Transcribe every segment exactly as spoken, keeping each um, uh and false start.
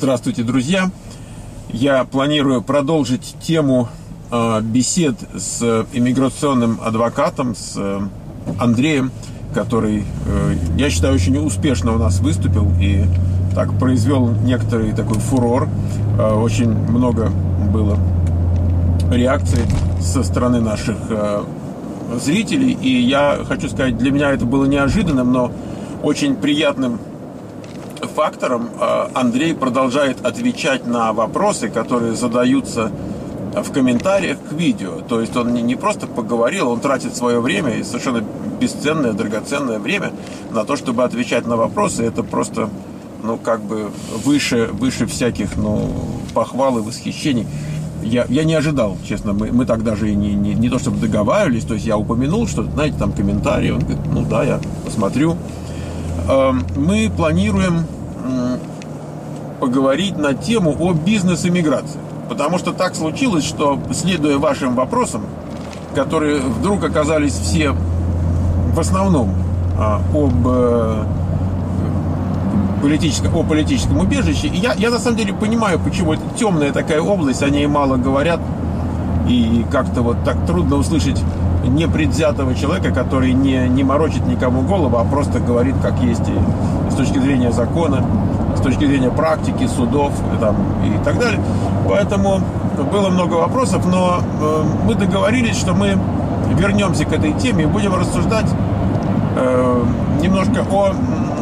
Здравствуйте, друзья! Я планирую продолжить тему э, бесед с иммиграционным адвокатом, с э, Андреем, который, э, я считаю, очень успешно у нас выступил и так произвел некоторый такой фурор. Э, очень много было реакций со стороны наших э, зрителей, и я хочу сказать, для меня это было неожиданным, но очень приятным фактором. Андрей продолжает отвечать на вопросы, которые задаются в комментариях к видео. То есть он не просто поговорил, он тратит свое время, и совершенно бесценное, драгоценное время на то, чтобы отвечать на вопросы. Это просто, ну, как бы выше, выше всяких, ну, похвал и восхищений. Я, я не ожидал, честно, мы, мы так даже и не, не, не то чтобы договаривались, то есть я упомянул, что, знаете, там комментарии, он говорит, ну да, я посмотрю. Мы планируем поговорить на тему о бизнес-иммиграции. Потому что так случилось, что, следуя вашим вопросам, которые вдруг оказались все в основном об политическом, о политическом убежище, и я, я на самом деле понимаю, почему это темная такая область, о ней мало говорят, и как-то вот так трудно услышать непредвзятого человека, который не, не морочит никому голову, а просто говорит, как есть, и с точки зрения закона, с точки зрения практики, судов там, и так далее. Поэтому было много вопросов, но э, мы договорились, что мы вернемся к этой теме и будем рассуждать э, немножко о,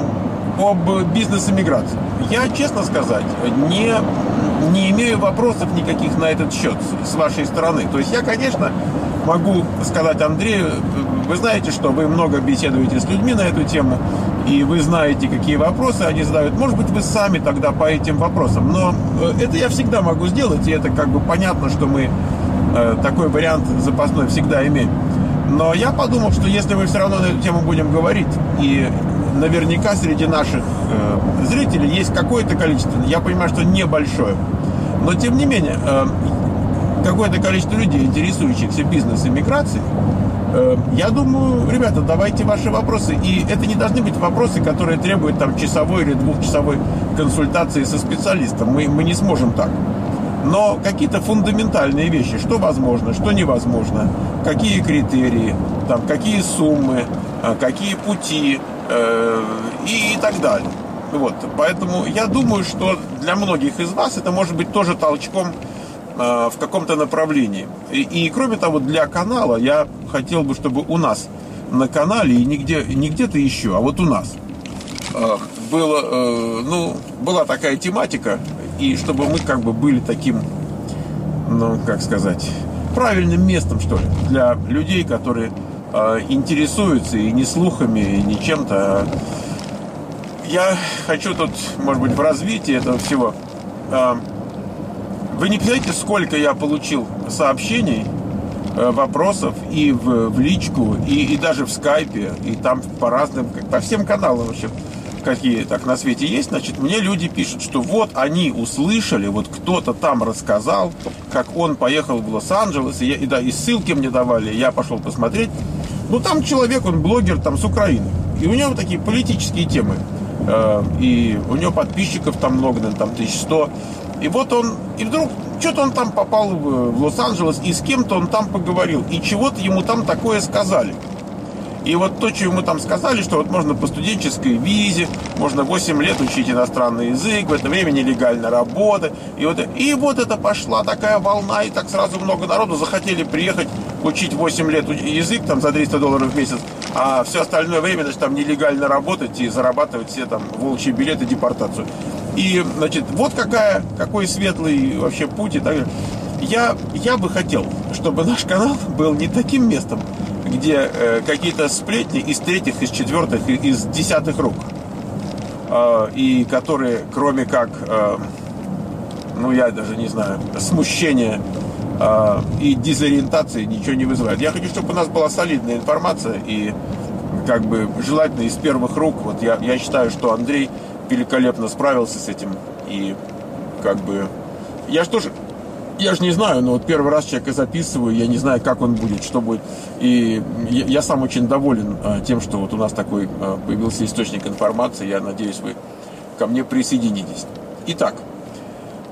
об бизнес-иммиграции. Я, честно сказать, не, не имею вопросов никаких на этот счет с вашей стороны. То есть я, конечно, могу сказать Андрею, вы знаете, что вы много беседуете с людьми на эту тему, и вы знаете, какие вопросы они задают. Может быть, вы сами тогда по этим вопросам. Но это я всегда могу сделать, и это как бы понятно, что мы такой вариант запасной всегда имеем. Но я подумал, что если мы все равно на эту тему будем говорить, и наверняка среди наших зрителей есть какое-то количество, я понимаю, что небольшое, но тем не менее, какое-то количество людей, интересующихся бизнес-иммиграцией, я думаю, ребята, давайте ваши вопросы. И это не должны быть вопросы, которые требуют там часовой или двухчасовой консультации со специалистом. Мы, мы не сможем так. Но какие-то фундаментальные вещи, что возможно, что невозможно, какие критерии, там, какие суммы, какие пути э, и, и так далее. Вот. Поэтому я думаю, что для многих из вас это может быть тоже толчком в каком-то направлении. И, и кроме того, для канала я хотел бы, чтобы у нас на канале и нигде, не где-то еще, а вот у нас было, ну, была такая тематика, и чтобы мы как бы были таким, ну, как сказать, правильным местом, что ли, для людей, которые интересуются и не слухами, и не чем-то. Я хочу тут, может быть, в развитии этого всего. Вы не представляете, сколько я получил сообщений, вопросов и в, в личку, и, и даже в скайпе, и там по разным, по всем каналам вообще, какие так на свете есть. Значит, мне люди пишут, что вот они услышали, вот кто-то там рассказал, как он поехал в Лос-Анджелес, и, я, и, да, и ссылки мне давали, я пошел посмотреть. Ну, там человек, он блогер там с Украины, и у него такие политические темы, и у него подписчиков там много, наверное, там тысяча сто. И вот он, и вдруг, что-то он там попал в, в Лос-Анджелес, и с кем-то он там поговорил, и чего-то ему там такое сказали. И вот то, что ему там сказали, что вот можно по студенческой визе, можно восемь лет учить иностранный язык, в это время нелегально работать. И вот, и вот это пошла такая волна, и так сразу много народу захотели приехать учить восемь лет язык там за триста долларов в месяц, а все остальное время, значит, там нелегально работать и зарабатывать все там волчьи билеты, депортацию. И, значит, вот какая, какой светлый вообще путь и так далее. Я, я бы хотел, чтобы наш канал был не таким местом, где э, какие-то сплетни из третьих, из четвертых, из десятых рук. Э, и которые, кроме как, э, ну, я даже не знаю, смущения э, и дезориентации ничего не вызывают. Я хочу, чтобы у нас была солидная информация и, как бы, желательно из первых рук. Вот я, я считаю, что Андрей великолепно справился с этим, и как бы я же тоже я же не знаю, но вот первый раз человека записываю, я не знаю, как он будет, что будет. И я, я сам очень доволен а, тем, что вот у нас такой а, появился источник информации. Я надеюсь, вы ко мне присоединитесь. Итак,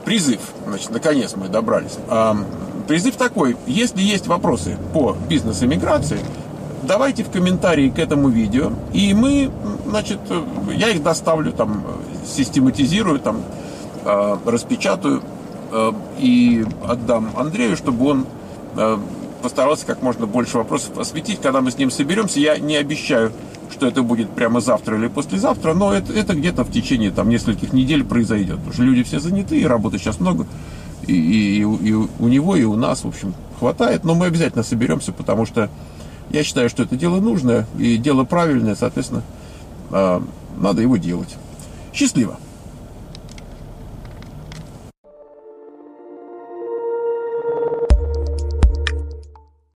призыв, значит, наконец мы добрались. Призыв такой: если есть вопросы по бизнес-эмиграции, давайте в комментарии к этому видео, и мы, значит, я их доставлю, там, систематизирую, там, распечатаю и отдам Андрею, чтобы он постарался как можно больше вопросов осветить, когда мы с ним соберемся. Я не обещаю, что это будет прямо завтра или послезавтра, но это, это где-то в течение там нескольких недель произойдет, потому что люди все заняты, и работы сейчас много, и, и, и у него, и у нас, в общем, хватает, но мы обязательно соберемся, потому что я считаю, что это дело нужное и дело правильное, соответственно, надо его делать. Счастливо!